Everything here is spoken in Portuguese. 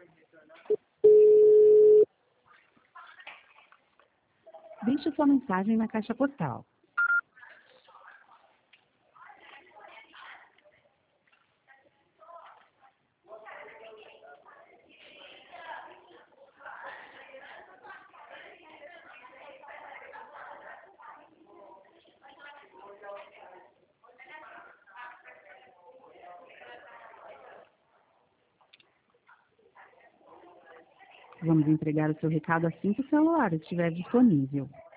Deixe sua mensagem na caixa postal. Vamos entregar o seu recado assim que o celular estiver disponível.